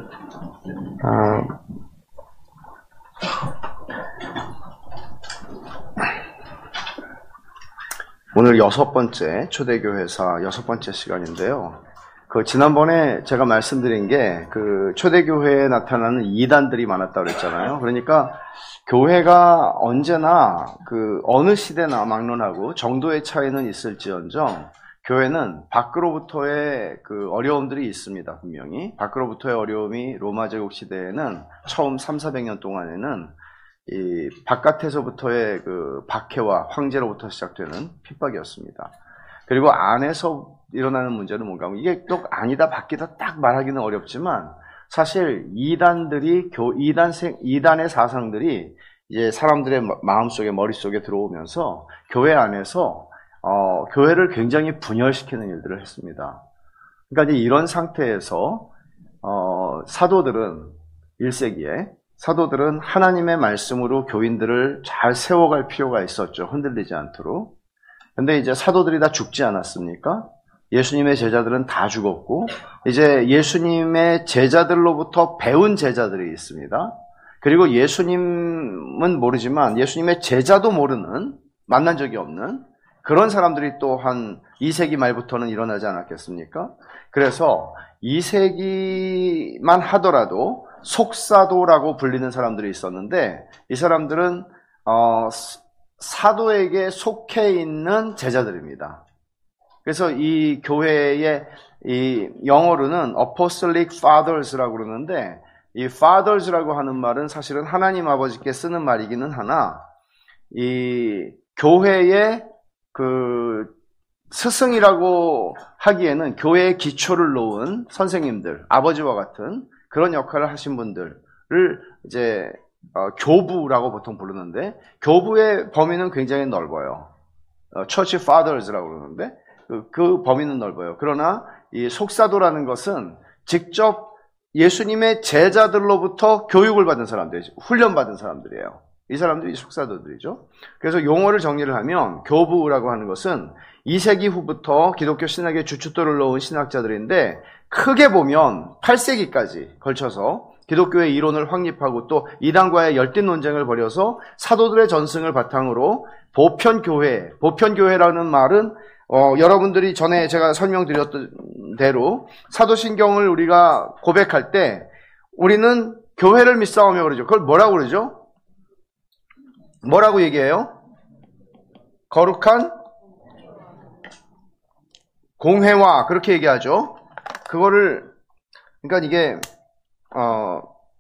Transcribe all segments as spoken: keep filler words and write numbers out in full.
아, 오늘 여섯 번째 초대교회사 여섯 번째 시간인데요. 그 지난번에 제가 말씀드린 게 그 초대교회에 나타나는 이단들이 많았다고 그랬잖아요. 그러니까 교회가 언제나 그 어느 시대나 막론하고 정도의 차이는 있을지언정 교회는 밖으로부터의 그 어려움들이 있습니다. 분명히 밖으로부터의 어려움이 로마 제국 시대에는 처음 삼사백 년 동안에는 이 바깥에서부터의 그 박해와 황제로부터 시작되는 핍박이었습니다. 그리고 안에서 일어나는 문제는 뭔가 하면 이게 또 아니다 바뀌다 딱 말하기는 어렵지만 사실 이단들이 교 이단생 이단의 사상들이 이제 사람들의 마음속에 머릿속에 들어오면서 교회 안에서 어 교회를 굉장히 분열시키는 일들을 했습니다. 그러니까 이제 이런 상태에서 어 사도들은 일 세기에 사도들은 하나님의 말씀으로 교인들을 잘 세워갈 필요가 있었죠. 흔들리지 않도록. 근데 이제 사도들이 다 죽지 않았습니까? 예수님의 제자들은 다 죽었고, 이제 예수님의 제자들로부터 배운 제자들이 있습니다. 그리고 예수님은 모르지만 예수님의 제자도 모르는, 만난 적이 없는 그런 사람들이 또 한 이 세기 말부터는 일어나지 않았겠습니까? 그래서 이 세기만 하더라도 속사도라고 불리는 사람들이 있었는데, 이 사람들은 어, 사도에게 속해 있는 제자들입니다. 그래서 이 교회의 이 영어로는 Apostolic Fathers라고 그러는데, 이 Fathers라고 하는 말은 사실은 하나님 아버지께 쓰는 말이기는 하나, 이 교회의 그 스승이라고 하기에는 교회의 기초를 놓은 선생님들, 아버지와 같은 그런 역할을 하신 분들을 이제 어, 교부라고 보통 부르는데, 교부의 범위는 굉장히 넓어요. 어, Church Fathers라고 그러는데 그, 그 범위는 넓어요. 그러나 이 속사도라는 것은 직접 예수님의 제자들로부터 교육을 받은 사람들, 훈련받은 사람들이에요. 이 사람들이 속사도들이죠. 그래서 용어를 정리를 하면 교부라고 하는 것은 이 세기 후부터 기독교 신학의 주춧돌을 놓은 신학자들인데, 크게 보면 팔 세기까지 걸쳐서 기독교의 이론을 확립하고 또 이단과의 열띤 논쟁을 벌여서 사도들의 전승을 바탕으로 보편교회, 보편교회라는 말은 어, 여러분들이 전에 제가 설명드렸던 대로 사도신경을 우리가 고백할 때 우리는 교회를 믿사오며 그러죠. 그걸 뭐라고 그러죠? 뭐라고 얘기해요? 거룩한 공회와 그렇게 얘기하죠. 그거를 그러니까 이게 어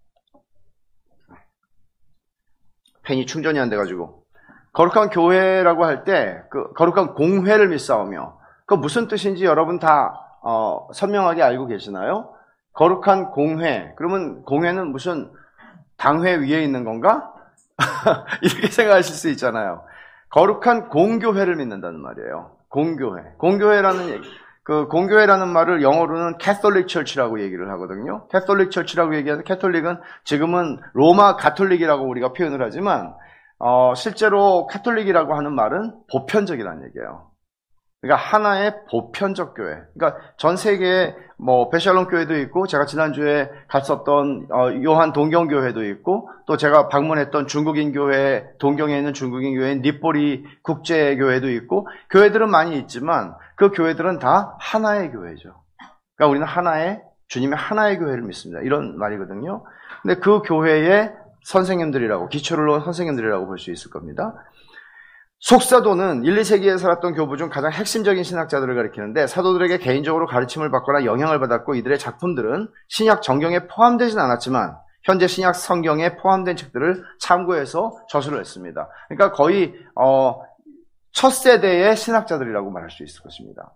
펜이 충전이 안 돼가지고 거룩한 교회라고 할 때 그 거룩한 공회를 믿사오며 그 무슨 뜻인지 여러분 다 어, 선명하게 알고 계시나요? 거룩한 공회 그러면 공회는 무슨 당회 위에 있는 건가? 이렇게 생각하실 수 있잖아요. 거룩한 공교회를 믿는다는 말이에요. 공교회. 공교회라는 얘기. 그 공교회라는 말을 영어로는 Catholic Church라고 얘기를 하거든요. Catholic Church라고 얘기하는 캐톨릭은 지금은 로마 가톨릭이라고 우리가 표현을 하지만 어, 실제로 카톨릭이라고 하는 말은 보편적이라는 얘기예요. 그러니까 하나의 보편적 교회. 그러니까 전 세계에 뭐 베샬롬 교회도 있고 제가 지난주에 갔었던 어, 요한 동경 교회도 있고 또 제가 방문했던 중국인 교회, 동경에 있는 중국인 교회인 니뽀리 국제 교회도 있고 교회들은 많이 있지만 그 교회들은 다 하나의 교회죠. 그러니까 우리는 하나의 주님의 하나의 교회를 믿습니다. 이런 말이거든요. 근데 그 교회의 선생님들이라고 기초를 놓은 선생님들이라고 볼 수 있을 겁니다. 속사도는 일, 이 세기에 살았던 교부 중 가장 핵심적인 신학자들을 가리키는데 사도들에게 개인적으로 가르침을 받거나 영향을 받았고 이들의 작품들은 신약 정경에 포함되진 않았지만 현재 신약 성경에 포함된 책들을 참고해서 저술을 했습니다. 그러니까 거의 어, 첫 세대의 신학자들이라고 말할 수 있을 것입니다.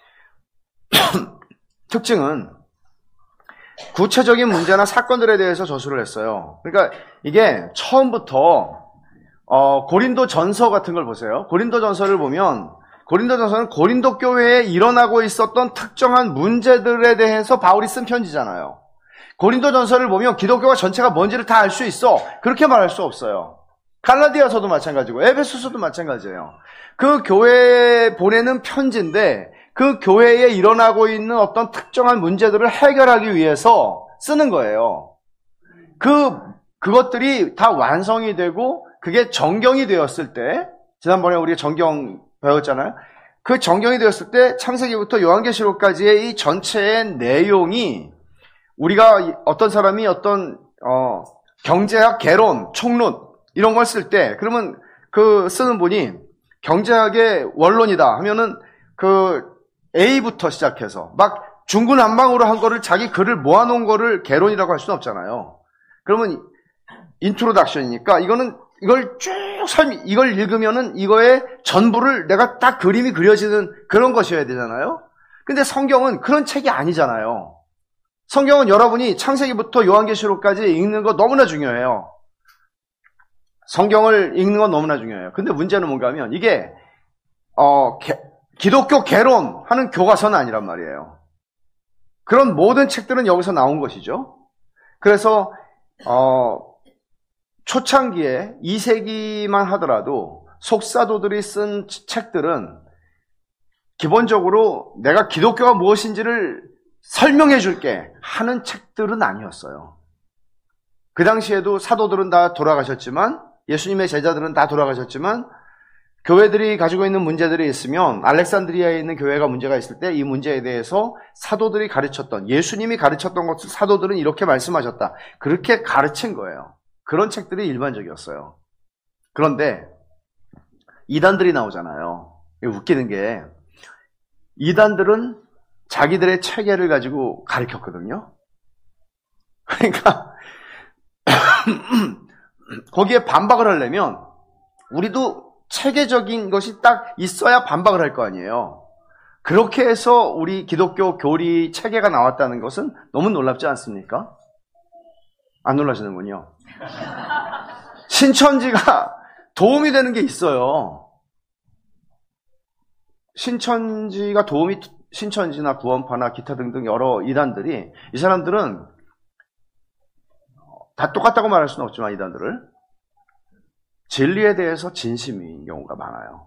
특징은 구체적인 문제나 사건들에 대해서 저술을 했어요. 그러니까 이게 처음부터 어, 고린도 전서 같은 걸 보세요. 고린도 전서를 보면 고린도 전서는 고린도 교회에 일어나고 있었던 특정한 문제들에 대해서 바울이 쓴 편지잖아요. 고린도 전서를 보면 기독교가 전체가 뭔지를 다 알 수 있어. 그렇게 말할 수 없어요. 갈라디아서도 마찬가지고 에베소서도 마찬가지예요. 그 교회에 보내는 편지인데 그 교회에 일어나고 있는 어떤 특정한 문제들을 해결하기 위해서 쓰는 거예요. 그, 그것들이 다 완성이 되고 그게 정경이 되었을 때, 지난번에 우리가 정경 배웠잖아요. 그 정경이 되었을 때 창세기부터 요한계시록까지의 이 전체의 내용이 우리가 어떤 사람이 어떤 어, 경제학 개론, 총론 이런 걸 쓸 때 그러면 그 쓰는 분이 경제학의 원론이다 하면은 그 A부터 시작해서 막 중구난방으로 한 거를 자기 글을 모아놓은 거를 개론이라고 할 수는 없잖아요. 그러면 인트로덕션이니까 이거는 이걸 쭉 설명, 이걸 읽으면은 이거의 전부를 내가 딱 그림이 그려지는 그런 것이어야 되잖아요. 근데 성경은 그런 책이 아니잖아요. 성경은 여러분이 창세기부터 요한계시록까지 읽는 거 너무나 중요해요. 성경을 읽는 건 너무나 중요해요. 근데 문제는 뭔가 하면 이게 어, 개, 기독교 개론하는 교과서는 아니란 말이에요. 그런 모든 책들은 여기서 나온 것이죠. 그래서 어, 초창기에 이 세기만 하더라도 속사도들이 쓴 책들은 기본적으로 내가 기독교가 무엇인지를 설명해 줄게 하는 책들은 아니었어요. 그 당시에도 사도들은 다 돌아가셨지만, 예수님의 제자들은 다 돌아가셨지만, 교회들이 가지고 있는 문제들이 있으면, 알렉산드리아에 있는 교회가 문제가 있을 때 이 문제에 대해서 사도들이 가르쳤던, 예수님이 가르쳤던 것을 사도들은 이렇게 말씀하셨다. 그렇게 가르친 거예요. 그런 책들이 일반적이었어요. 그런데 이단들이 나오잖아요. 웃기는 게 이단들은 자기들의 체계를 가지고 가르쳤거든요. 그러니까 거기에 반박을 하려면 우리도 체계적인 것이 딱 있어야 반박을 할 거 아니에요. 그렇게 해서 우리 기독교 교리 체계가 나왔다는 것은 너무 놀랍지 않습니까? 안 놀라시는군요. 신천지가 도움이 되는 게 있어요. 신천지가 도움이, 신천지나 구원파나 기타 등등 여러 이단들이, 이 사람들은 다 똑같다고 말할 수는 없지만 이단들을 진리에 대해서 진심인 경우가 많아요.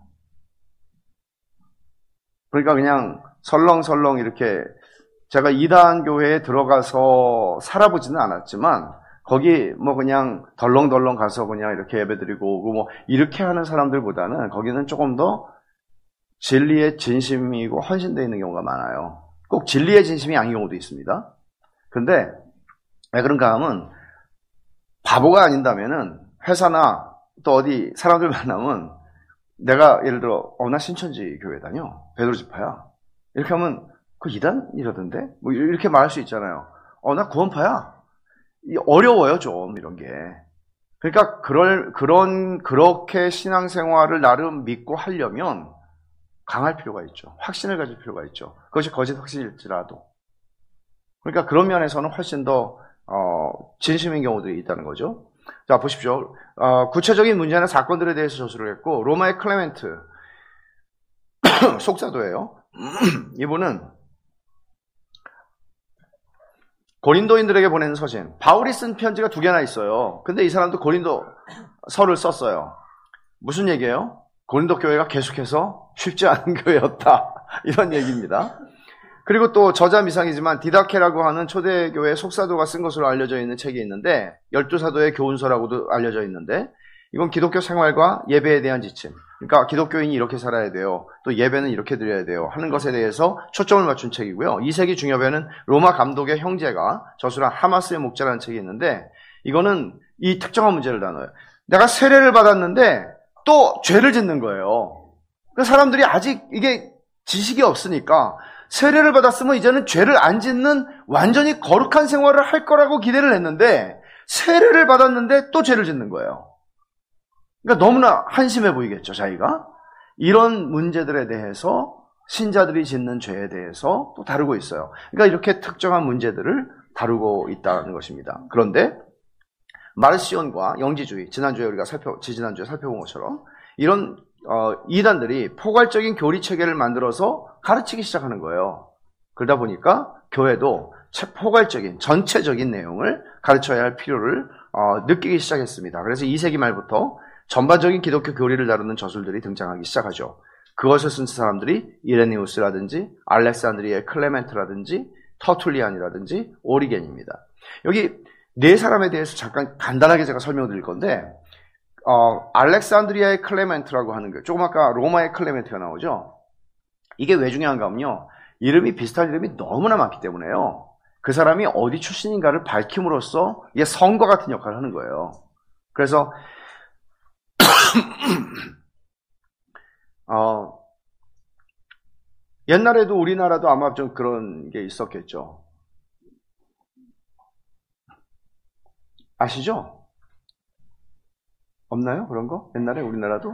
그러니까 그냥 설렁설렁 이렇게, 제가 이단 교회에 들어가서 살아보지는 않았지만 거기 뭐 그냥 덜렁덜렁 가서 그냥 이렇게 예배드리고 오고 뭐 이렇게 하는 사람들보다는 거기는 조금 더 진리의 진심이고 헌신되어 있는 경우가 많아요. 꼭 진리의 진심이 아닌 경우도 있습니다. 그런데 왜 그런가 하면 바보가 아닌다면은 회사나 또 어디 사람들 만나면 내가 예를 들어 어, 나 신천지 교회 다녀. 베드로 지파야. 이렇게 하면 그 이단이라던데? 뭐 이렇게 말할 수 있잖아요. 어, 나 구원파야. 어려워요, 좀, 이런 게. 그러니까, 그럴, 그런, 그렇게 신앙생활을 나름 믿고 하려면 강할 필요가 있죠. 확신을 가질 필요가 있죠. 그것이 거짓 확신일지라도. 그러니까 그런 면에서는 훨씬 더, 어, 진심인 경우들이 있다는 거죠. 자, 보십시오. 어, 구체적인 문제나 사건들에 대해서 저술을 했고, 로마의 클레멘트, 속사도예요. 이분은 고린도인들에게 보낸 서신. 바울이 쓴 편지가 두 개나 있어요. 근데 이 사람도 고린도 서를 썼어요. 무슨 얘기예요? 고린도 교회가 계속해서 쉽지 않은 교회였다. 이런 얘기입니다. 그리고 또 저자 미상이지만 디다케라고 하는 초대교회 속사도가 쓴 것으로 알려져 있는 책이 있는데, 열두 사도의 교훈서라고도 알려져 있는데, 이건 기독교 생활과 예배에 대한 지침. 그러니까 기독교인이 이렇게 살아야 돼요. 또 예배는 이렇게 드려야 돼요. 하는 것에 대해서 초점을 맞춘 책이고요. 이 세기 중엽에는 로마 감독의 형제가 저술한 하마스의 목자라는 책이 있는데, 이거는 이 특정한 문제를 다뤄요. 내가 세례를 받았는데 또 죄를 짓는 거예요. 그 사람들이 아직 이게 지식이 없으니까 세례를 받았으면 이제는 죄를 안 짓는 완전히 거룩한 생활을 할 거라고 기대를 했는데 세례를 받았는데 또 죄를 짓는 거예요. 그러니까 너무나 한심해 보이겠죠, 자기가. 이런 문제들에 대해서 신자들이 짓는 죄에 대해서 또 다루고 있어요. 그러니까 이렇게 특정한 문제들을 다루고 있다는 것입니다. 그런데 마르시온과 영지주의, 지난주에 우리가 살펴, 지지난주에 살펴본 것처럼 이런 어, 이단들이 포괄적인 교리 체계를 만들어서 가르치기 시작하는 거예요. 그러다 보니까 교회도 포괄적인, 전체적인 내용을 가르쳐야 할 필요를 어, 느끼기 시작했습니다. 그래서 이 세기 말부터 전반적인 기독교 교리를 다루는 저술들이 등장하기 시작하죠. 그것을 쓴 사람들이 이레니우스라든지 알렉산드리아의 클레멘트라든지 터툴리안이라든지 오리겐입니다. 여기 네 사람에 대해서 잠깐 간단하게 제가 설명드릴 건데, 어, 알렉산드리아의 클레멘트라고 하는 거, 조금 아까 로마의 클레멘트가 나오죠? 이게 왜 중요한가 하면요, 이름이 비슷한 이름이 너무나 많기 때문에요. 그 사람이 어디 출신인가를 밝힘으로써 이게 선과 같은 역할을 하는 거예요. 그래서 어, 옛날에도 우리나라도 아마 좀 그런 게 있었겠죠. 아시죠? 없나요? 그런 거? 옛날에 우리나라도?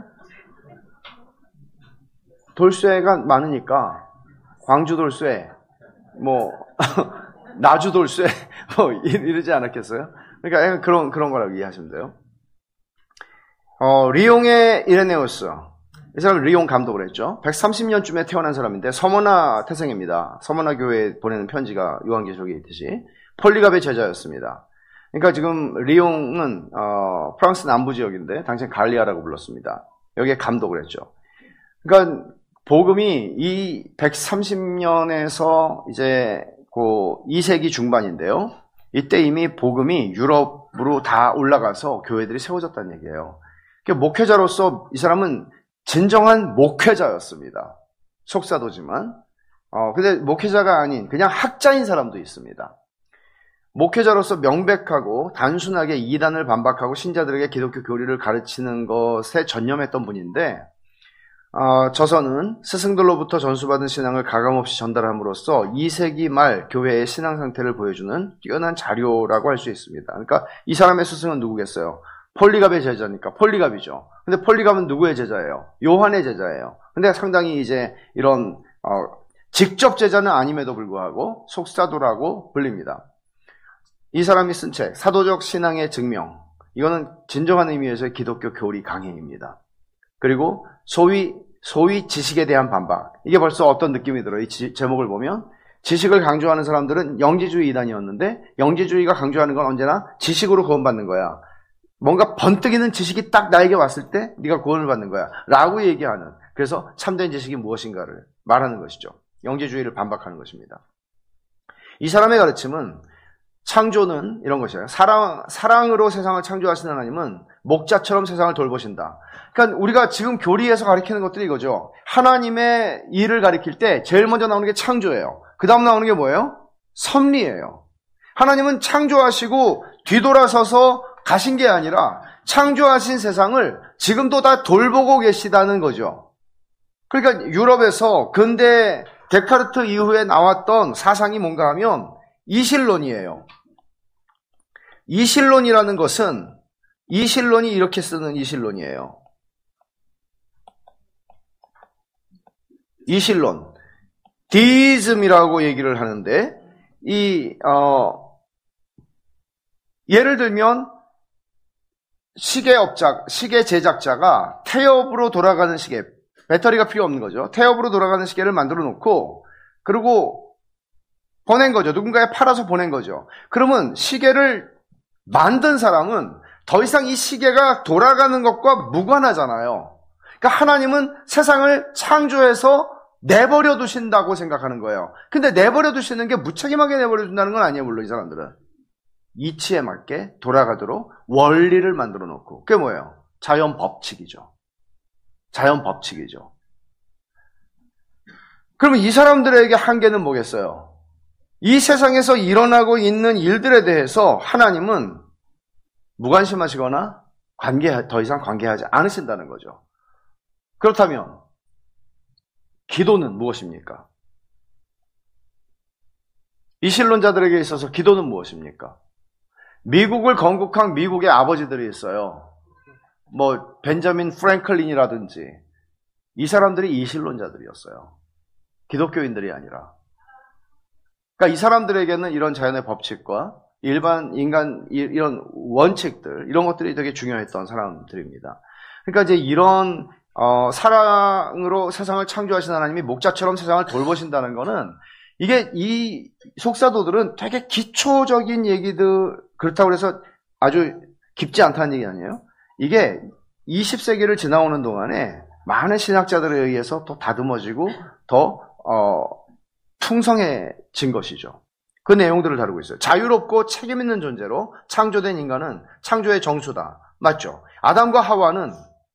돌쇠가 많으니까 광주 돌쇠, 뭐 나주 돌쇠, 뭐 이러지 않았겠어요? 그러니까 그런 그런 거라고 이해하시면 돼요. 어, 리옹의 이레네우스, 이 사람은 리옹 감독을 했죠. 백삼십 년쯤에 태어난 사람인데 서머나 태생입니다. 서머나 교회에 보내는 편지가 요한계시록에 있듯이 폴리갑의 제자였습니다. 그러니까 지금 리옹은 어, 프랑스 남부 지역인데 당시 갈리아라고 불렀습니다. 여기에 감독을 했죠. 그러니까 복음이 이 백삼십 년에서 이제 그 이 세기 중반인데요. 이때 이미 복음이 유럽으로 다 올라가서 교회들이 세워졌다는 얘기예요. 그러니까 목회자로서 이 사람은 진정한 목회자였습니다. 속사도지만. 어, 근데 목회자가 아닌 그냥 학자인 사람도 있습니다. 목회자로서 명백하고 단순하게 이단을 반박하고 신자들에게 기독교 교리를 가르치는 것에 전념했던 분인데, 어, 저서는 스승들로부터 전수받은 신앙을 가감없이 전달함으로써 이 세기 말 교회의 신앙 상태를 보여주는 뛰어난 자료라고 할 수 있습니다. 그러니까 이 사람의 스승은 누구겠어요? 폴리갑의 제자니까 폴리갑이죠. 근데 폴리갑은 누구의 제자예요? 요한의 제자예요. 근데 상당히 이제 이런 어, 직접 제자는 아님에도 불구하고 속사도라고 불립니다. 이 사람이 쓴 책 사도적 신앙의 증명, 이거는 진정한 의미에서의 기독교 교리 강행입니다. 그리고 소위 소위 지식에 대한 반박, 이게 벌써 어떤 느낌이 들어요? 이 지, 제목을 보면 지식을 강조하는 사람들은 영지주의 이단이었는데 영지주의가 강조하는 건 언제나 지식으로 구원받는 거야. 뭔가 번뜩이는 지식이 딱 나에게 왔을 때 네가 구원을 받는 거야 라고 얘기하는, 그래서 참된 지식이 무엇인가를 말하는 것이죠. 영지주의를 반박하는 것입니다. 이 사람의 가르침은 창조는 이런 것이에요. 사랑, 사랑으로 세상을 창조하신 하나님은 목자처럼 세상을 돌보신다. 그러니까 우리가 지금 교리에서 가리키는 것들이 이거죠. 하나님의 일을 가리킬 때 제일 먼저 나오는 게 창조예요. 그 다음 나오는 게 뭐예요? 섭리예요. 하나님은 창조하시고 뒤돌아서서 가신 게 아니라 창조하신 세상을 지금도 다 돌보고 계시다는 거죠. 그러니까 유럽에서 근대 데카르트 이후에 나왔던 사상이 뭔가 하면 이실론이에요. 이실론이라는 것은 이실론이 이렇게 쓰는 이실론이에요. 이실론, 디이즘이라고 얘기를 하는데, 이 어, 예를 들면 시계 업자, 시계 제작자가 태엽으로 돌아가는 시계, 배터리가 필요 없는 거죠. 태엽으로 돌아가는 시계를 만들어 놓고 그리고 보낸 거죠. 누군가에 팔아서 보낸 거죠. 그러면 시계를 만든 사람은 더 이상 이 시계가 돌아가는 것과 무관하잖아요. 그러니까 하나님은 세상을 창조해서 내버려 두신다고 생각하는 거예요. 근데 내버려 두시는 게 무책임하게 내버려 둔다는 건 아니에요. 물론 이 사람들은 이치에 맞게 돌아가도록 원리를 만들어 놓고, 그게 뭐예요? 자연 법칙이죠. 자연 법칙이죠. 그러면 이 사람들에게 한계는 뭐겠어요? 이 세상에서 일어나고 있는 일들에 대해서 하나님은 무관심하시거나 관계, 더 이상 관계하지 않으신다는 거죠. 그렇다면 기도는 무엇입니까? 이실론자들에게 있어서 기도는 무엇입니까? 미국을 건국한 미국의 아버지들이 있어요. 뭐 벤자민 프랭클린이라든지, 이 사람들이 이실론자들이었어요. 기독교인들이 아니라. 그러니까 이 사람들에게는 이런 자연의 법칙과 일반 인간 이런 원칙들, 이런 것들이 되게 중요했던 사람들입니다. 그러니까 이제 이런 어, 사랑으로 세상을 창조하신 하나님이 목자처럼 세상을 돌보신다는 거는, 이게 이 속사도들은 되게 기초적인 얘기들, 그렇다고 해서 아주 깊지 않다는 얘기 아니에요? 이게 이십 세기를 지나오는 동안에 많은 신학자들에 의해서 더 다듬어지고 더 어, 풍성해진 것이죠. 그 내용들을 다루고 있어요. 자유롭고 책임 있는 존재로 창조된 인간은 창조의 정수다. 맞죠? 아담과 하와는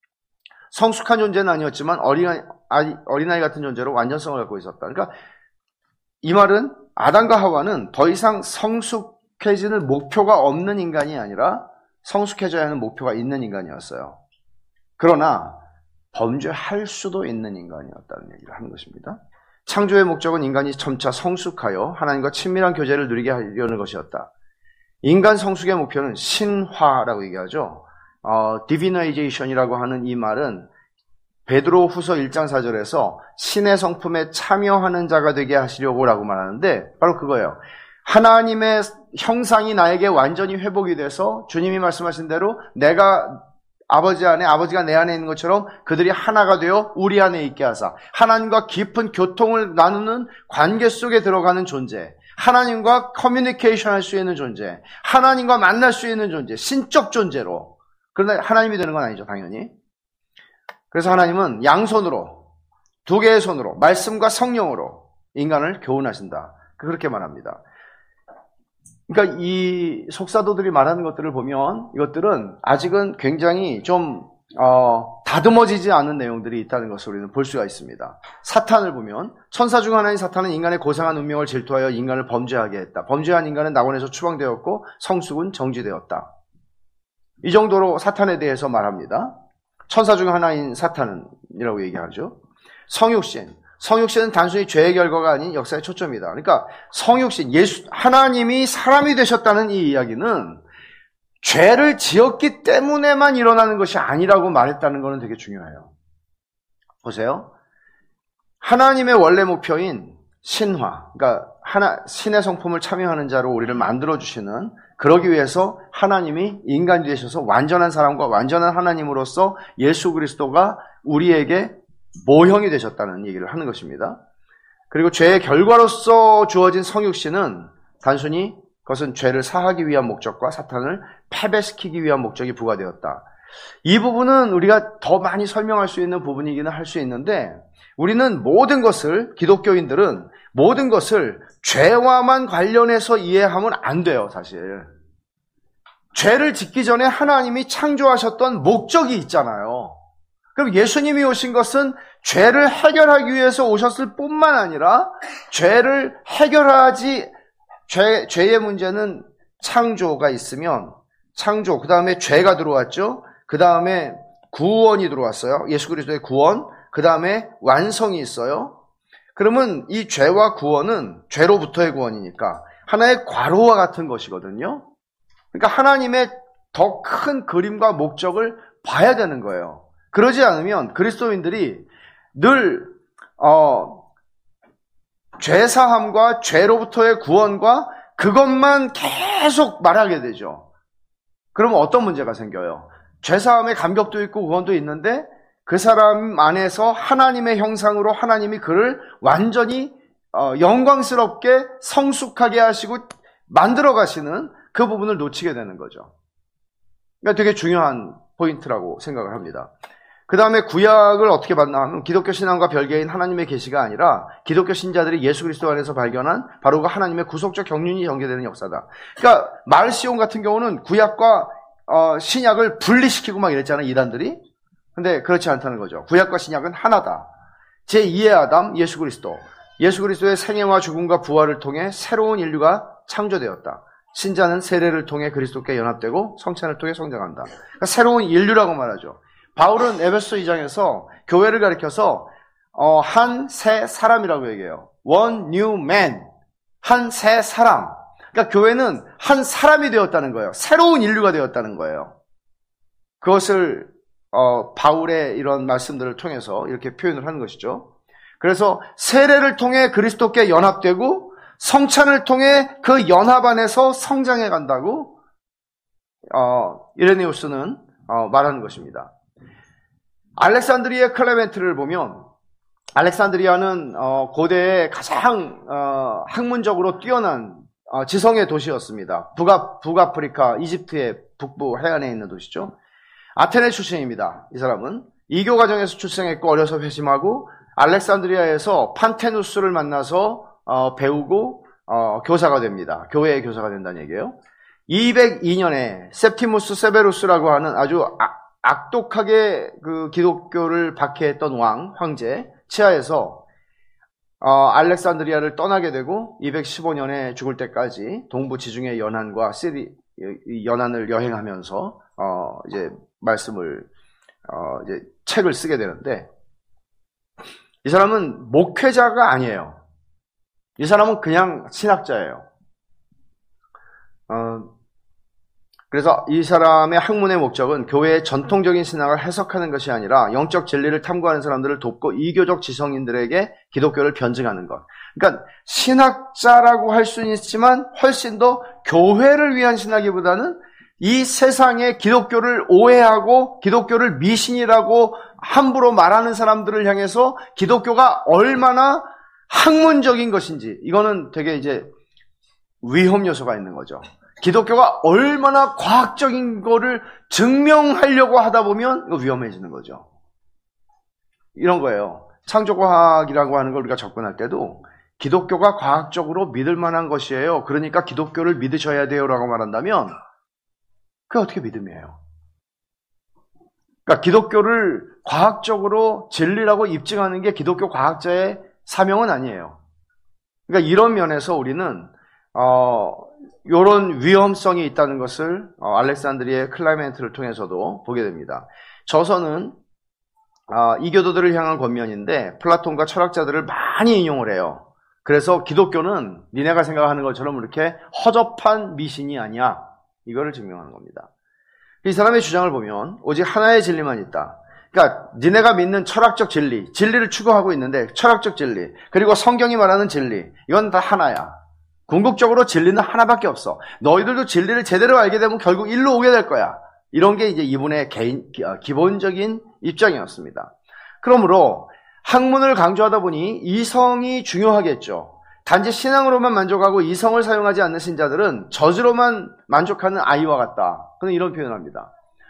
성숙한 존재는 아니었지만 어린아이, 어린아이 같은 존재로 완전성을 갖고 있었다. 그러니까 이 말은 아담과 하와는 더 이상 성숙해지는 목표가 없는 인간이 아니라 성숙해져야 하는 목표가 있는 인간이었어요. 그러나 범죄할 수도 있는 인간이었다는 얘기를 하는 것입니다. 창조의 목적은 인간이 점차 성숙하여 하나님과 친밀한 교제를 누리게 하려는 것이었다. 인간 성숙의 목표는 신화라고 얘기하죠. 어, divinization이라고 하는 이 말은 베드로 후서 일 장 사 절에서 신의 성품에 참여하는 자가 되게 하시려고 라고 말하는데 바로 그거예요. 하나님의 형상이 나에게 완전히 회복이 돼서 주님이 말씀하신 대로 내가 아버지 안에, 아버지가 내 안에 있는 것처럼 그들이 하나가 되어 우리 안에 있게 하사 하나님과 깊은 교통을 나누는 관계 속에 들어가는 존재, 하나님과 커뮤니케이션 할 수 있는 존재, 하나님과 만날 수 있는 존재, 신적 존재로. 그러나 하나님이 되는 건 아니죠, 당연히. 그래서 하나님은 양손으로, 두 개의 손으로, 말씀과 성령으로 인간을 교훈하신다. 그렇게 말합니다. 그러니까 이 속사도들이 말하는 것들을 보면 이것들은 아직은 굉장히 좀 어, 다듬어지지 않은 내용들이 있다는 것을 우리는 볼 수가 있습니다. 사탄을 보면 천사 중 하나인 사탄은 인간의 고상한 운명을 질투하여 인간을 범죄하게 했다. 범죄한 인간은 낙원에서 추방되었고 성숙은 정지되었다. 이 정도로 사탄에 대해서 말합니다. 천사 중 하나인 사탄이라고 얘기하죠. 성육신. 성육신은 단순히 죄의 결과가 아닌 역사의 초점이다. 그러니까 성육신, 예수, 하나님이 사람이 되셨다는 이 이야기는 죄를 지었기 때문에만 일어나는 것이 아니라고 말했다는 것은 되게 중요해요. 보세요. 하나님의 원래 목표인 신화, 그러니까 하나, 신의 성품을 참여하는 자로 우리를 만들어주시는, 그러기 위해서 하나님이 인간이 되셔서 완전한 사람과 완전한 하나님으로서 예수 그리스도가 우리에게 모형이 되셨다는 얘기를 하는 것입니다. 그리고 죄의 결과로서 주어진 성육신은 단순히 그것은 죄를 사하기 위한 목적과 사탄을 패배시키기 위한 목적이 부과되었다. 이 부분은 우리가 더 많이 설명할 수 있는 부분이기는 할 수 있는데 우리는 모든 것을, 기독교인들은 모든 것을 죄와만 관련해서 이해하면 안 돼요, 사실. 죄를 짓기 전에 하나님이 창조하셨던 목적이 있잖아요. 그럼 예수님이 오신 것은 죄를 해결하기 위해서 오셨을 뿐만 아니라 죄를 해결하지, 죄, 죄의 문제는 창조가 있으면 창조, 그 다음에 죄가 들어왔죠. 그 다음에 구원이 들어왔어요. 예수 그리스도의 구원. 그 다음에 완성이 있어요. 그러면 이 죄와 구원은 죄로부터의 구원이니까 하나의 과로와 같은 것이거든요. 그러니까 하나님의 더 큰 그림과 목적을 봐야 되는 거예요. 그러지 않으면 그리스도인들이 늘 어, 죄사함과 죄로부터의 구원과 그것만 계속 말하게 되죠. 그러면 어떤 문제가 생겨요? 죄사함의 감격도 있고 구원도 있는데 그 사람 안에서 하나님의 형상으로 하나님이 그를 완전히 어, 영광스럽게 성숙하게 하시고 만들어 가시는 그 부분을 놓치게 되는 거죠. 그러니까 되게 중요한 포인트라고 생각을 합니다. 그 다음에 구약을 어떻게 봤나 하면 기독교 신앙과 별개인 하나님의 계시가 아니라 기독교 신자들이 예수 그리스도 안에서 발견한 바로 그 하나님의 구속적 경륜이 전개되는 역사다. 그러니까 마을시온 같은 경우는 구약과 어, 신약을 분리시키고 막 이랬잖아요, 이단들이. 근데 그렇지 않다는 거죠. 구약과 신약은 하나다. 제이의 아담, 예수 그리스도. 예수 그리스도의 생애와 죽음과 부활을 통해 새로운 인류가 창조되었다. 신자는 세례를 통해 그리스도께 연합되고 성찬을 통해 성장한다. 그러니까 새로운 인류라고 말하죠. 바울은 에베소 이 장에서 교회를 가리켜서 어, 한 새 사람이라고 얘기해요. One new man. 한 새 사람. 그러니까 교회는 한 사람이 되었다는 거예요. 새로운 인류가 되었다는 거예요. 그것을 어, 바울의 이런 말씀들을 통해서 이렇게 표현을 하는 것이죠. 그래서 세례를 통해 그리스도께 연합되고 성찬을 통해 그 연합 안에서 성장해 간다고 어, 이레네우스는 어, 말하는 것입니다. 알렉산드리아 클레멘트를 보면 알렉산드리아는 어, 고대의 가장 어, 학문적으로 뛰어난 어, 지성의 도시였습니다. 북아, 북아프리카, 이집트의 북부 해안에 있는 도시죠. 아테네 출신입니다. 이 사람은 이교 가정에서 출생했고 어려서 회심하고 알렉산드리아에서 판테누스를 만나서 어, 배우고 어, 교사가 됩니다. 교회의 교사가 된다는 얘기예요. 이백이 년에 셉티무스 세베루스라고 하는 아주 악, 악독하게 그 기독교를 박해했던 왕, 황제 치하에서 어, 알렉산드리아를 떠나게 되고 이백십오 년에 죽을 때까지 동부 지중해 연안과 시리 연안을 여행하면서 어, 이제 말씀을 어, 이제 책을 쓰게 되는데, 이 사람은 목회자가 아니에요. 이 사람은 그냥 신학자예요. 어, 그래서 이 사람의 학문의 목적은 교회의 전통적인 신앙을 해석하는 것이 아니라 영적 진리를 탐구하는 사람들을 돕고 이교적 지성인들에게 기독교를 변증하는 것. 그러니까 신학자라고 할 수는 있지만 훨씬 더 교회를 위한 신학이보다는 이 세상에 기독교를 오해하고 기독교를 미신이라고 함부로 말하는 사람들을 향해서 기독교가 얼마나 학문적인 것인지, 이거는 되게 이제 위험 요소가 있는 거죠. 기독교가 얼마나 과학적인 거를 증명하려고 하다 보면 이거 위험해지는 거죠. 이런 거예요. 창조과학이라고 하는 걸 우리가 접근할 때도 기독교가 과학적으로 믿을 만한 것이에요. 그러니까 기독교를 믿으셔야 돼요라고 말한다면 그게 어떻게 믿음이에요? 그러니까 기독교를 과학적으로 진리라고 입증하는 게 기독교 과학자의 사명은 아니에요. 그러니까 이런 면에서 우리는 어, 이런 위험성이 있다는 것을 어, 알렉산드리아의 클라이멘트를 통해서도 보게 됩니다. 저서는 어, 이교도들을 향한 권면인데 플라톤과 철학자들을 많이 인용을 해요. 그래서 기독교는 니네가 생각하는 것처럼 이렇게 허접한 미신이 아니야. 이거를 증명하는 겁니다. 이 사람의 주장을 보면 오직 하나의 진리만 있다. 그러니까 니네가 믿는 철학적 진리, 진리를 추구하고 있는데 철학적 진리, 그리고 성경이 말하는 진리, 이건 다 하나야. 궁극적으로 진리는 하나밖에 없어. 너희들도 진리를 제대로 알게 되면 결국 일로 오게 될 거야. 이런 게 이제 이분의 개인, 기본적인 입장이었습니다. 그러므로 학문을 강조하다 보니 이성이 중요하겠죠. 단지 신앙으로만 만족하고 이성을 사용하지 않는 신자들은 저주로만 만족하는 아이와 같다. 그는 이런 표현을 합니다.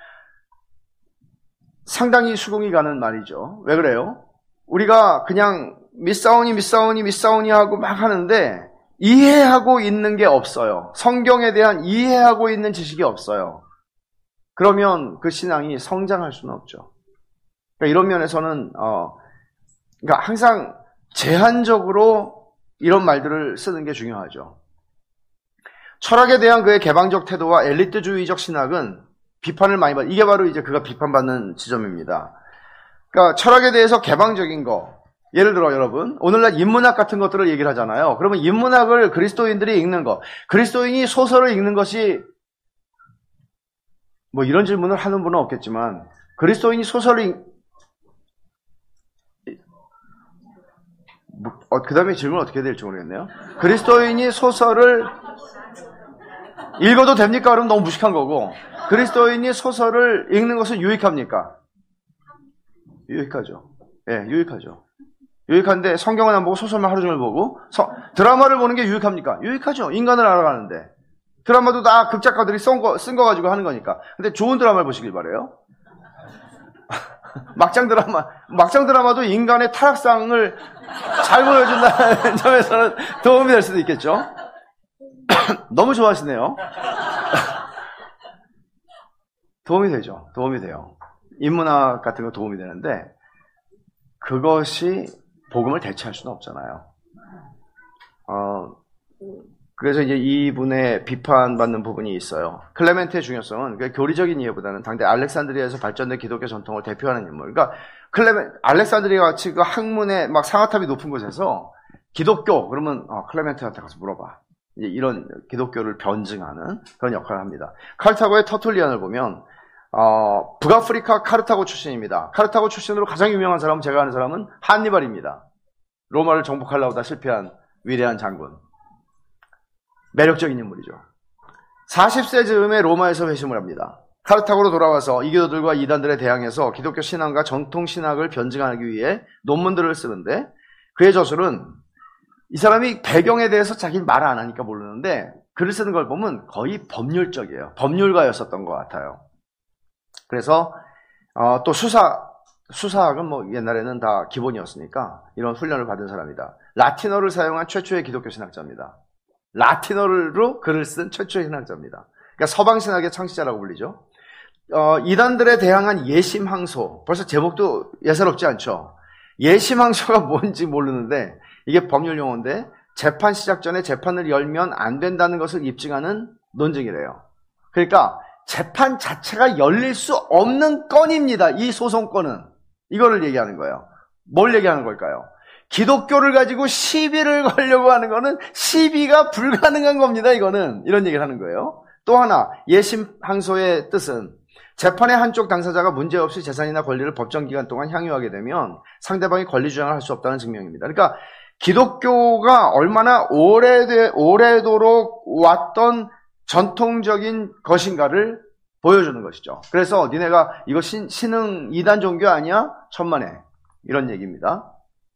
상당히 수긍이 가는 말이죠. 왜 그래요? 우리가 그냥 믿사오니 믿사오니 믿사오니 하고 막 하는데 이해하고 있는 게 없어요. 성경에 대한 이해하고 있는 지식이 없어요. 그러면 그 신앙이 성장할 수는 없죠. 그러니까 이런 면에서는 어, 그러니까 항상 제한적으로 이런 말들을 쓰는 게 중요하죠. 철학에 대한 그의 개방적 태도와 엘리트주의적 신학은 비판을 많이 받, 이게 바로 이제 그가 비판받는 지점입니다. 그러니까 철학에 대해서 개방적인 거, 예를 들어 여러분, 오늘날 인문학 같은 것들을 얘기를 하잖아요. 그러면 인문학을 그리스도인들이 읽는 거, 그리스도인이 소설을 읽는 것이, 뭐 이런 질문을 하는 분은 없겠지만, 그리스도인이 소설을 읽, 어, 그 다음에 질문 어떻게 해야 될지 모르겠네요. 그리스도인이 소설을 읽어도 됩니까? 그러면 너무 무식한 거고, 그리스도인이 소설을 읽는 것은 유익합니까? 유익하죠. 예, 네, 유익하죠. 유익한데 성경은 안 보고 소설만 하루 종일 보고 서, 드라마를 보는 게 유익합니까? 유익하죠. 인간을 알아가는데. 드라마도 다 극작가들이 쓴 거, 쓴 거 가지고 하는 거니까. 근데 좋은 드라마를 보시길 바라요. 막장 드라마, 막장 드라마도 인간의 타락상을 잘 보여준다는 점에서는 도움이 될 수도 있겠죠. 너무 좋아하시네요. 도움이 되죠. 도움이 돼요. 인문학 같은 거 도움이 되는데 그것이 복음을 대체할 수는 없잖아요. 어, 그래서 이제 이분의 비판받는 부분이 있어요. 클레멘트의 중요성은 교리적인 이해보다는 당대 알렉산드리아에서 발전된 기독교 전통을 대표하는 인물. 그러니까 클레멘, 알렉산드리아 같이 그 학문의 막 상아탑이 높은 곳에서 기독교, 그러면 어, 클레멘트한테 가서 물어봐. 이제 이런 기독교를 변증하는 그런 역할을 합니다. 카르타고의 터툴리안을 보면 어, 북아프리카 카르타고 출신입니다. 카르타고 출신으로 가장 유명한 사람은 제가 아는 사람은 한니발입니다. 로마를 정복하려고 다 실패한 위대한 장군. 매력적인 인물이죠. 사십 세 즈음에 로마에서 회심을 합니다. 카르타고로 돌아와서 이교도들과 이단들에 대항해서 기독교 신앙과 전통 신학을 변증하기 위해 논문들을 쓰는데 그의 저술은 이 사람이 배경에 대해서 자기는 말을 안 하니까 모르는데 글을 쓰는 걸 보면 거의 법률적이에요. 법률가였었던 것 같아요. 그래서 어, 또 수사, 수사학은 뭐 옛날에는 다 기본이었으니까 이런 훈련을 받은 사람이다. 라틴어를 사용한 최초의 기독교 신학자입니다. 라틴어로 글을 쓴 최초의 신학자입니다. 그러니까 서방 신학의 창시자라고 불리죠. 어, 이단들에 대항한 예심항소. 벌써 제목도 예사롭지 않죠. 예심항소가 뭔지 모르는데 이게 법률 용어인데 재판 시작 전에 재판을 열면 안 된다는 것을 입증하는 논증이래요. 그러니까 재판 자체가 열릴 수 없는 건입니다. 이 소송건은. 이거를 얘기하는 거예요. 뭘 얘기하는 걸까요? 기독교를 가지고 시비를 걸려고 하는 거는 시비가 불가능한 겁니다. 이거는. 이런 얘기를 하는 거예요. 또 하나, 예심항소의 뜻은 재판의 한쪽 당사자가 문제없이 재산이나 권리를 법정 기간 동안 향유하게 되면 상대방이 권리 주장을 할 수 없다는 증명입니다. 그러니까 기독교가 얼마나 오래되, 오래도록 왔던 전통적인 것인가를 보여주는 것이죠. 그래서 니네가 이거 신, 신흥 이단 종교 아니야? 천만에. 이런 얘기입니다.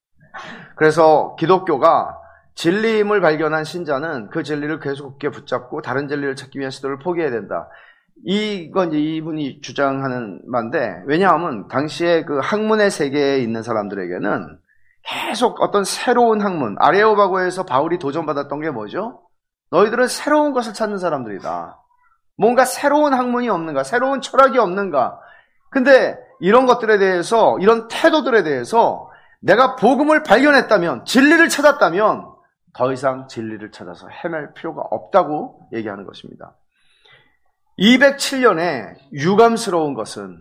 그래서 기독교가 진리임을 발견한 신자는 그 진리를 계속 붙잡고 다른 진리를 찾기 위한 시도를 포기해야 된다. 이건 이제 이분이 주장하는 말인데, 왜냐하면 당시에 그 학문의 세계에 있는 사람들에게는 계속 어떤 새로운 학문, 아레오바고에서 바울이 도전받았던 게 뭐죠? 너희들은 새로운 것을 찾는 사람들이다. 뭔가 새로운 학문이 없는가, 새로운 철학이 없는가. 근데 이런 것들에 대해서, 이런 태도들에 대해서 내가 복음을 발견했다면, 진리를 찾았다면 더 이상 진리를 찾아서 헤맬 필요가 없다고 얘기하는 것입니다. 이백칠 년에 유감스러운 것은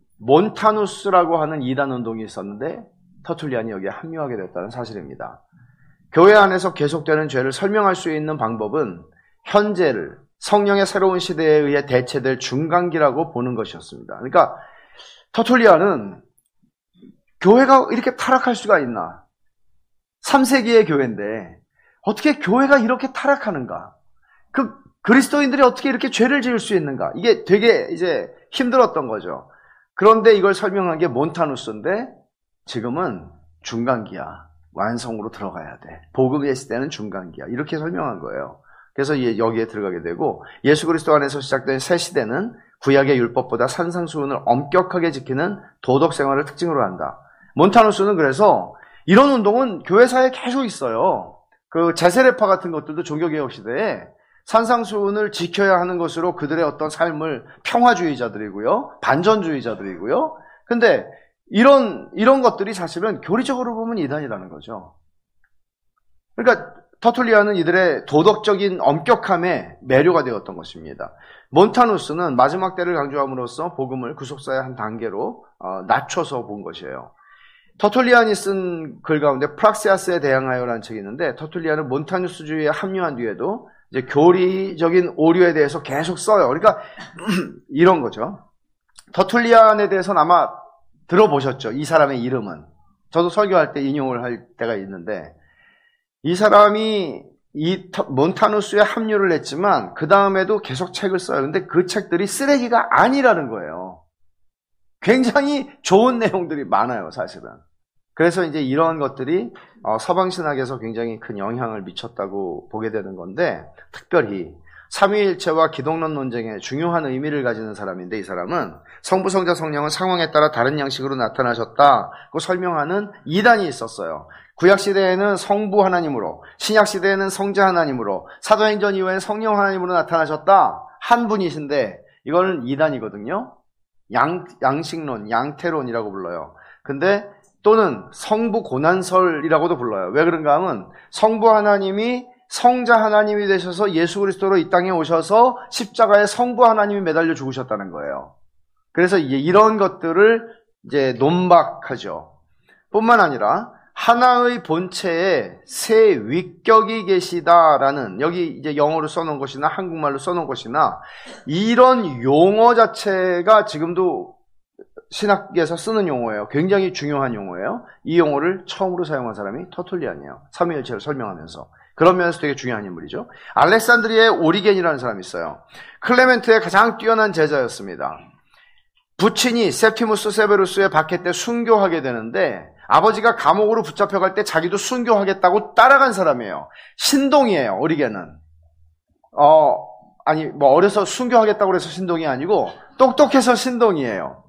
몬타누스라고 하는 이단 운동이 있었는데 터툴리안이 여기에 합류하게 됐다는 사실입니다. 교회 안에서 계속되는 죄를 설명할 수 있는 방법은 현재를 성령의 새로운 시대에 의해 대체될 중간기라고 보는 것이었습니다. 그러니까 터툴리안은 교회가 이렇게 타락할 수가 있나? 삼 세기의 교회인데 어떻게 교회가 이렇게 타락하는가? 그 그리스도인들이 어떻게 이렇게 죄를 지을 수 있는가? 이게 되게 이제 힘들었던 거죠. 그런데 이걸 설명한 게 몬타누스인데 지금은 중간기야. 완성으로 들어가야 돼. 복음의 시대는 중간기야. 이렇게 설명한 거예요. 그래서 여기에 들어가게 되고 예수 그리스도 안에서 시작된 새 시대는 구약의 율법보다 산상수훈을 엄격하게 지키는 도덕 생활을 특징으로 한다. 몬타누스는 그래서 이런 운동은 교회사에 계속 있어요. 그 제세례파 같은 것들도 종교개혁 시대에 산상수훈을 지켜야 하는 것으로 그들의 어떤 삶을 평화주의자들이고요. 반전주의자들이고요. 근데 이런, 이런 것들이 사실은 교리적으로 보면 이단이라는 거죠. 그러니까 터툴리안은 이들의 도덕적인 엄격함에 매료가 되었던 것입니다. 몬타누스는 마지막 때를 강조함으로써 복음을 구속사의 한 단계로 어, 낮춰서 본 것이에요. 터툴리안이 쓴 글 가운데 프락시아스에 대항하여라는 책이 있는데 터툴리안은 몬타누스주의에 합류한 뒤에도 이제 교리적인 오류에 대해서 계속 써요. 그러니까 이런 거죠. 터툴리안에 대해서는 아마 들어보셨죠. 이 사람의 이름은. 저도 설교할 때 인용을 할 때가 있는데 이 사람이 이 몬타누스에 합류를 했지만 그 다음에도 계속 책을 써요. 근데 그 책들이 쓰레기가 아니라는 거예요. 굉장히 좋은 내용들이 많아요, 사실은. 그래서 이제 이런 것들이 서방신학에서 굉장히 큰 영향을 미쳤다고 보게 되는 건데, 특별히 삼위일체와 기독론 논쟁에 중요한 의미를 가지는 사람인데, 이 사람은 성부, 성자, 성령은 상황에 따라 다른 양식으로 나타나셨다고 설명하는 이단이 있었어요. 구약시대에는 성부 하나님으로, 신약시대에는 성자 하나님으로, 사도행전 이후에는 성령 하나님으로 나타나셨다. 한 분이신데 이거는 이단이거든요. 양, 양식론, 양태론이라고 불러요. 근데 또는 성부 고난설이라고도 불러요. 왜 그런가 하면 성부 하나님이 성자 하나님이 되셔서 예수 그리스도로 이 땅에 오셔서 십자가에 성부 하나님이 매달려 죽으셨다는 거예요. 그래서 이런 것들을 이제 논박하죠. 뿐만 아니라 하나의 본체에 세 위격이 계시다라는, 여기 이제 영어로 써놓은 것이나 한국말로 써놓은 것이나 이런 용어 자체가 지금도 신학에서 쓰는 용어예요. 굉장히 중요한 용어예요. 이 용어를 처음으로 사용한 사람이 터툴리안이에요. 삼위일체를 설명하면서. 그런 면에서 되게 중요한 인물이죠. 알렉산드리아의 오리겐이라는 사람이 있어요. 클레멘트의 가장 뛰어난 제자였습니다. 부친이 septimus severus의 박해 때 순교하게 되는데 아버지가 감옥으로 붙잡혀갈 때 자기도 순교하겠다고 따라간 사람이에요. 신동이에요, 오리겐은. 어, 아니, 뭐 어려서 순교하겠다고 해서 신동이 아니고 똑똑해서 신동이에요.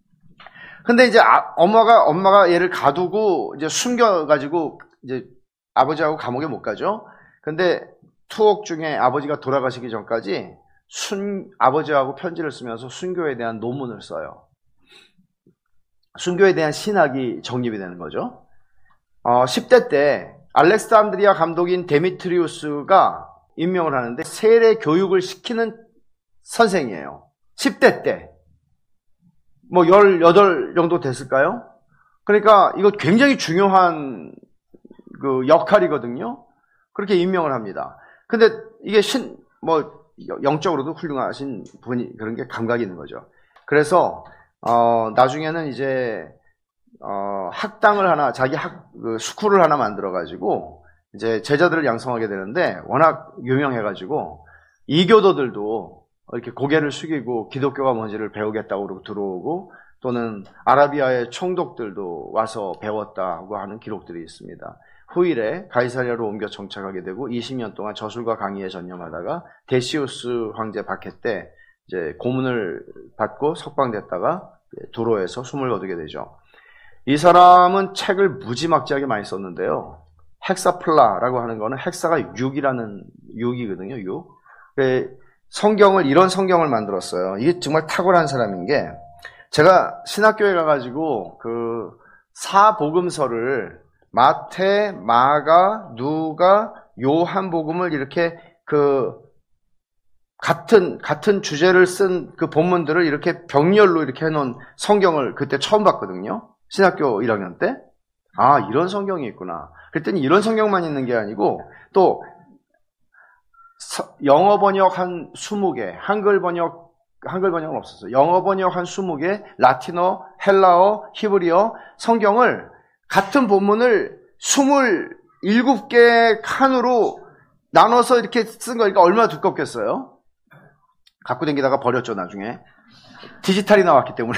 근데 이제 아, 엄마가, 엄마가 얘를 가두고 이제 숨겨가지고 이제 아버지하고 감옥에 못 가죠. 근데 투옥 중에 아버지가 돌아가시기 전까지 순, 아버지하고 편지를 쓰면서 순교에 대한 논문을 써요. 순교에 대한 신학이 정립이 되는 거죠. 어, 십 대 때 알렉산드리아 감독인 데미트리우스가 임명을 하는데 세례 교육을 시키는 선생이에요. 십 대 때. 뭐 열여덟 정도 됐을까요? 그러니까 이거 굉장히 중요한 그 역할이거든요. 그렇게 임명을 합니다. 근데 이게 신, 뭐 영적으로도 훌륭하신 분이 그런 게 감각이 있는 거죠. 그래서 어, 나중에는 이제 어, 학당을 하나, 자기 학, 그 스쿨을 하나 만들어가지고, 이제 제자들을 양성하게 되는데, 워낙 유명해가지고, 이교도들도 이렇게 고개를 숙이고, 기독교가 뭔지를 배우겠다고 들어오고, 또는 아라비아의 총독들도 와서 배웠다고 하는 기록들이 있습니다. 후일에 가이사랴로 옮겨 정착하게 되고, 이십 년 동안 저술과 강의에 전념하다가, 데시우스 황제 박해 때, 이제 고문을 받고 석방됐다가, 두로에서 숨을 거두게 되죠. 이 사람은 책을 무지막지하게 많이 썼는데요. 헥사플라라고 하는 거는 헥사가 육이라는 육이거든요. 육. 성경을 이런 성경을 만들었어요. 이게 정말 탁월한 사람인 게 제가 신학교에 가가지고 그 사복음서를 마태, 마가, 누가, 요한복음을 이렇게 그 같은 같은 주제를 쓴 그 본문들을 이렇게 병렬로 이렇게 해놓은 성경을 그때 처음 봤거든요. 신학교 일 학년 때. 아, 이런 성경이 있구나. 그랬더니 이런 성경만 있는 게 아니고 또 영어 번역 한 스무 개, 한글 번역, 한글 번역은 없었어요. 영어 번역 한 스무 개, 라틴어, 헬라어, 히브리어 성경을 같은 본문을 스물일곱 개 칸으로 나눠서 이렇게 쓴 거니까 얼마나 두껍겠어요? 갖고 다니다가 버렸죠, 나중에. 디지털이 나왔기 때문에.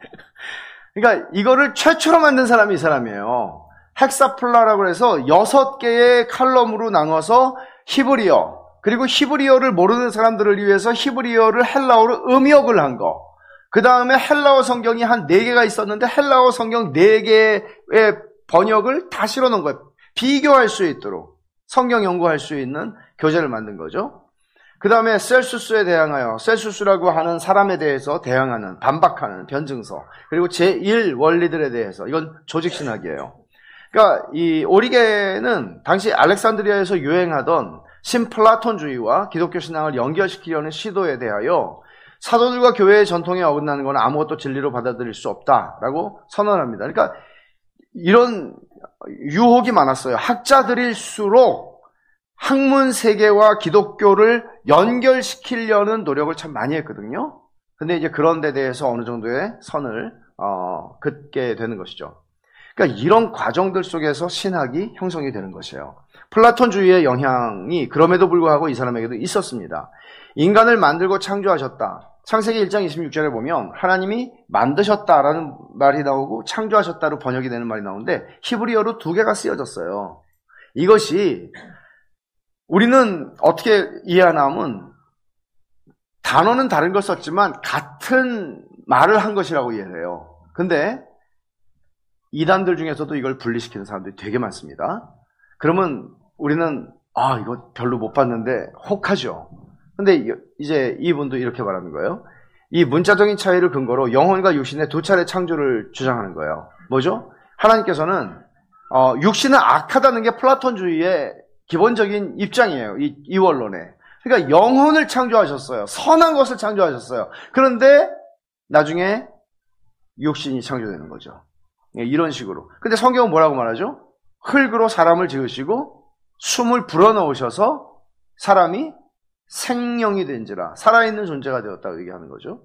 그러니까 이거를 최초로 만든 사람이 이 사람이에요. 헥사플라라고 해서 여섯 개의 칼럼으로 나눠서 히브리어, 그리고 히브리어를 모르는 사람들을 위해서 히브리어를 헬라어로 음역을 한 거. 그 다음에 헬라어 성경이 한 네 개가 있었는데 헬라어 성경 네 개의 번역을 다 실어 놓은 거예요. 비교할 수 있도록 성경 연구할 수 있는 교재를 만든 거죠. 그 다음에 셀수스에 대항하여, 셀수스라고 하는 사람에 대해서 대항하는, 반박하는 변증서, 그리고 제일 원리들에 대해서, 이건 조직신학이에요. 그러니까 이 오리게는 당시 알렉산드리아에서 유행하던 신플라톤주의와 기독교 신앙을 연결시키려는 시도에 대하여 사도들과 교회의 전통에 어긋나는 건 아무것도 진리로 받아들일 수 없다라고 선언합니다. 그러니까 이런 유혹이 많았어요. 학자들일수록 학문 세계와 기독교를 연결시키려는 노력을 참 많이 했거든요. 근데 이제 그런 데 대해서 어느 정도의 선을 어, 긋게 되는 것이죠. 그러니까 이런 과정들 속에서 신학이 형성이 되는 것이에요. 플라톤주의의 영향이 그럼에도 불구하고 이 사람에게도 있었습니다. 인간을 만들고 창조하셨다. 창세기 일 장 이십육 절에 보면 하나님이 만드셨다라는 말이 나오고 창조하셨다로 번역이 되는 말이 나오는데 히브리어로 두 개가 쓰여졌어요. 이것이 우리는 어떻게 이해하나 하면 단어는 다른 걸 썼지만 같은 말을 한 것이라고 이해를 해요. 근데 이단들 중에서도 이걸 분리시키는 사람들이 되게 많습니다. 그러면 우리는 아 이거 별로 못 봤는데 혹하죠. 근데 이제 이분도 이렇게 말하는 거예요. 이 문자적인 차이를 근거로 영혼과 육신의 두 차례 창조를 주장하는 거예요. 뭐죠? 하나님께서는 어, 육신은 악하다는 게 플라톤주의의 기본적인 입장이에요. 이, 이 원론에. 그러니까 영혼을 창조하셨어요. 선한 것을 창조하셨어요. 그런데 나중에 육신이 창조되는 거죠. 이런 식으로. 근데 성경은 뭐라고 말하죠? 흙으로 사람을 지으시고 숨을 불어넣으셔서 사람이 생명이 된지라 살아있는 존재가 되었다고 얘기하는 거죠.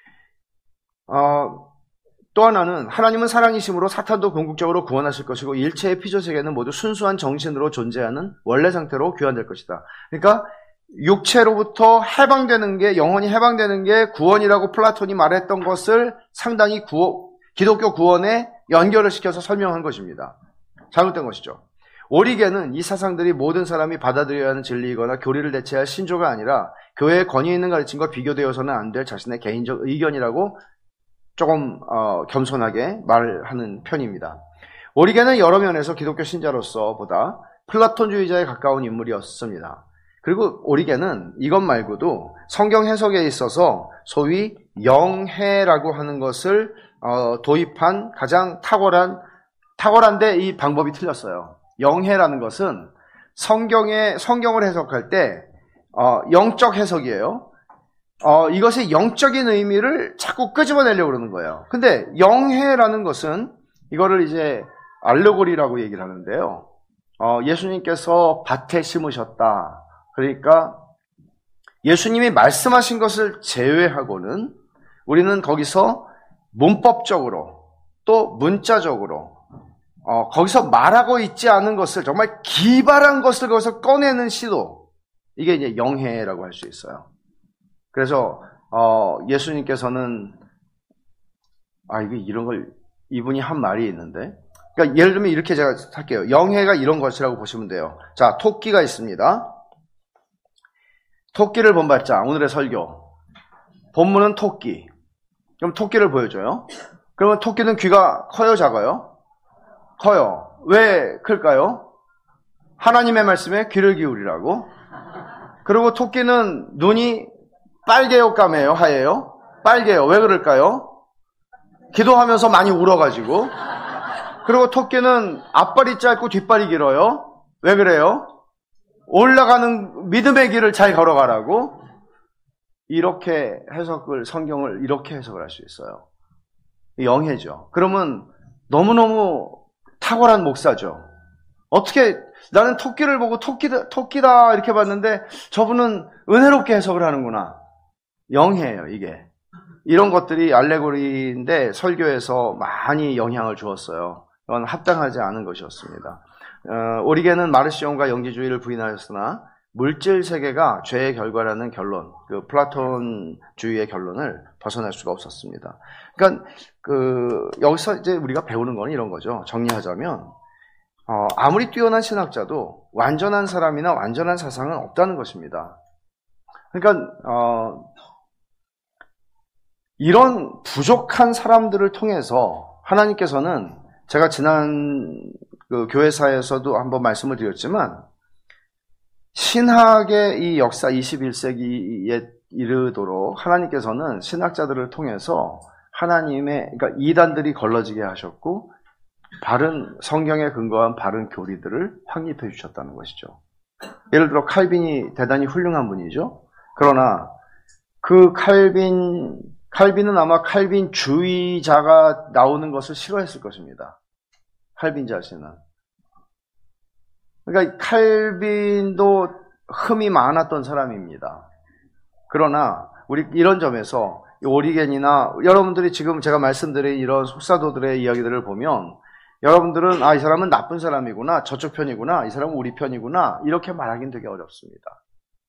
어, 또 하나는 하나님은 사랑이심으로 사탄도 궁극적으로 구원하실 것이고 일체의 피조세계는 모두 순수한 정신으로 존재하는 원래 상태로 귀환될 것이다. 그러니까 육체로부터 해방되는 게, 영혼이 해방되는 게 구원이라고 플라톤이 말했던 것을 상당히 구원, 기독교 구원에 연결을 시켜서 설명한 것입니다. 잘못된 것이죠. 오리게는 이 사상들이 모든 사람이 받아들여야 하는 진리이거나 교리를 대체할 신조가 아니라 교회의 권위 있는 가르침과 비교되어서는 안 될 자신의 개인적 의견이라고 조금 어, 겸손하게 말하는 편입니다. 오리게는 여러 면에서 기독교 신자로서 보다 플라톤주의자에 가까운 인물이었습니다. 그리고 오리겐은 이것 말고도 성경 해석에 있어서 소위 영해라고 하는 것을 어, 도입한 가장 탁월한, 탁월한데 이 방법이 틀렸어요. 영해라는 것은 성경에, 성경을 해석할 때, 어, 영적 해석이에요. 어, 이것의 영적인 의미를 자꾸 끄집어내려고 그러는 거예요. 근데 영해라는 것은 이거를 이제 알레고리라고 얘기를 하는데요. 어, 예수님께서 밭에 심으셨다. 그러니까 예수님이 말씀하신 것을 제외하고는 우리는 거기서 문법적으로 또 문자적으로 어, 거기서 말하고 있지 않은 것을 정말 기발한 것을 거기서 꺼내는 시도, 이게 이제 영해라고 할 수 있어요. 그래서 어, 예수님께서는 아 이게 이런 걸 이분이 한 말이 있는데, 그러니까 예를 들면 이렇게 제가 할게요. 영해가 이런 것이라고 보시면 돼요. 자, 토끼가 있습니다. 토끼를 본받자. 오늘의 설교. 본문은 토끼. 그럼 토끼를 보여줘요. 그러면 토끼는 귀가 커요, 작아요? 커요. 왜 클까요? 하나님의 말씀에 귀를 기울이라고. 그리고 토끼는 눈이 빨개요, 까매요, 하얘요? 빨개요. 왜 그럴까요? 기도하면서 많이 울어가지고. 그리고 토끼는 앞발이 짧고 뒷발이 길어요. 왜 그래요? 올라가는 믿음의 길을 잘 걸어가라고. 이렇게 해석을, 성경을 이렇게 해석을 할 수 있어요. 영해죠. 그러면 너무너무 탁월한 목사죠. 어떻게, 나는 토끼를 보고 토끼다, 토끼다 이렇게 봤는데 저분은 은혜롭게 해석을 하는구나. 영해예요, 이게. 이런 것들이 알레고리인데 설교에서 많이 영향을 주었어요. 이건 합당하지 않은 것이었습니다. 어, 오리겐은 마르시온과 영지주의를 부인하였으나 물질 세계가 죄의 결과라는 결론, 그 플라톤주의의 결론을 벗어날 수가 없었습니다. 그러니까 그 여기서 이제 우리가 배우는 건 이런 거죠. 정리하자면 어, 아무리 뛰어난 신학자도 완전한 사람이나 완전한 사상은 없다는 것입니다. 그러니까 어, 이런 부족한 사람들을 통해서 하나님께서는, 제가 지난 그 교회사에서도 한번 말씀을 드렸지만, 신학의 이 역사 이십일 세기에 이르도록 하나님께서는 신학자들을 통해서 하나님의, 그러니까 이단들이 걸러지게 하셨고 바른 성경에 근거한 바른 교리들을 확립해 주셨다는 것이죠. 예를 들어 칼빈이 대단히 훌륭한 분이죠. 그러나 그 칼빈 칼빈은 아마 칼빈주의자가 나오는 것을 싫어했을 것입니다. 칼빈 자신은. 그러니까 칼빈도 흠이 많았던 사람입니다. 그러나 우리 이런 점에서 오리겐이나 여러분들이 지금 제가 말씀드린 이런 속사도들의 이야기들을 보면 여러분들은 아, 이 사람은 나쁜 사람이구나, 저쪽 편이구나, 이 사람은 우리 편이구나, 이렇게 말하기는 되게 어렵습니다.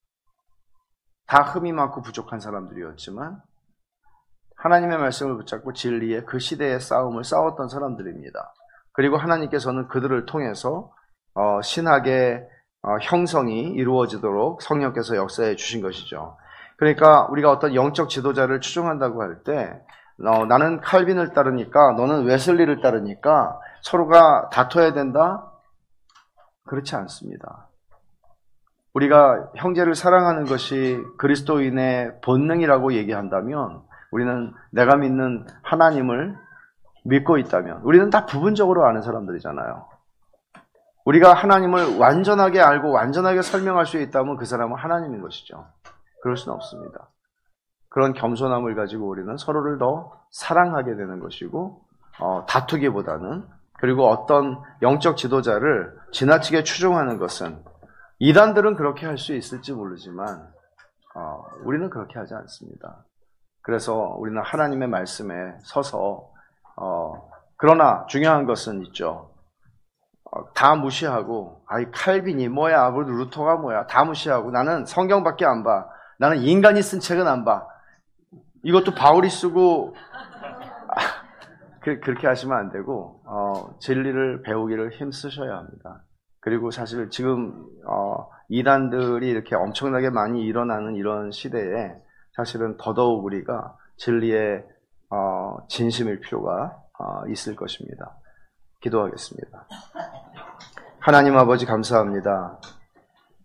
다 흠이 많고 부족한 사람들이었지만 하나님의 말씀을 붙잡고 진리의 그 시대의 싸움을 싸웠던 사람들입니다. 그리고 하나님께서는 그들을 통해서 어, 신학의 어, 형성이 이루어지도록 성령께서 역사해 주신 것이죠. 그러니까 우리가 어떤 영적 지도자를 추종한다고 할 때 어, 나는 칼빈을 따르니까 너는 웨슬리를 따르니까 서로가 다퉈야 된다? 그렇지 않습니다. 우리가 형제를 사랑하는 것이 그리스도인의 본능이라고 얘기한다면, 우리는 내가 믿는 하나님을 믿고 있다면, 우리는 다 부분적으로 아는 사람들이잖아요. 우리가 하나님을 완전하게 알고 완전하게 설명할 수 있다면 그 사람은 하나님인 것이죠. 그럴 수는 없습니다. 그런 겸손함을 가지고 우리는 서로를 더 사랑하게 되는 것이고, 어, 다투기보다는, 그리고 어떤 영적 지도자를 지나치게 추종하는 것은, 이단들은 그렇게 할 수 있을지 모르지만 어, 우리는 그렇게 하지 않습니다. 그래서 우리는 하나님의 말씀에 서서 어, 그러나 중요한 것은 있죠. 어, 다 무시하고 아이 칼빈이 뭐야, 루터가 뭐야, 다 무시하고 나는 성경밖에 안 봐, 나는 인간이 쓴 책은 안 봐, 이것도 바울이 쓰고 아, 그, 그렇게 하시면 안 되고 어, 진리를 배우기를 힘쓰셔야 합니다. 그리고 사실 지금 어, 이단들이 이렇게 엄청나게 많이 일어나는 이런 시대에 사실은 더더욱 우리가 진리의 어, 진심일 필요가 어, 있을 것입니다. 기도하겠습니다. 하나님 아버지 감사합니다.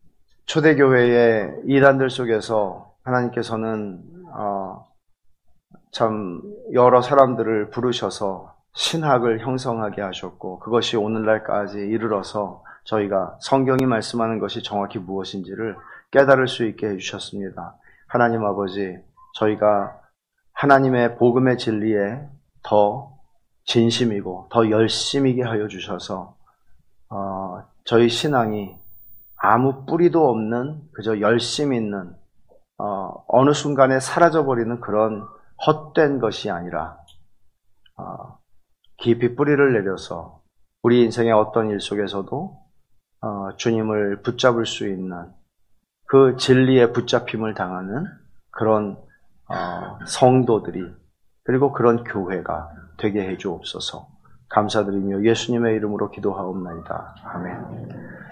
초대교회의 이단들 속에서 하나님께서는 어, 참 여러 사람들을 부르셔서 신학을 형성하게 하셨고 그것이 오늘날까지 이르러서 저희가 성경이 말씀하는 것이 정확히 무엇인지를 깨달을 수 있게 해주셨습니다. 하나님 아버지, 저희가 하나님의 복음의 진리에 더 진심이고 더 열심이게 하여 주셔서 어, 저희 신앙이 아무 뿌리도 없는 그저 열심 있는 어, 어느 순간에 사라져버리는 그런 헛된 것이 아니라 어, 깊이 뿌리를 내려서 우리 인생의 어떤 일 속에서도 어, 주님을 붙잡을 수 있는 그 진리에 붙잡힘을 당하는 그런 어, 성도들이 그리고 그런 교회가 되게 해 주옵소서. 감사드리며 예수님의 이름으로 기도하옵나이다. 아멘.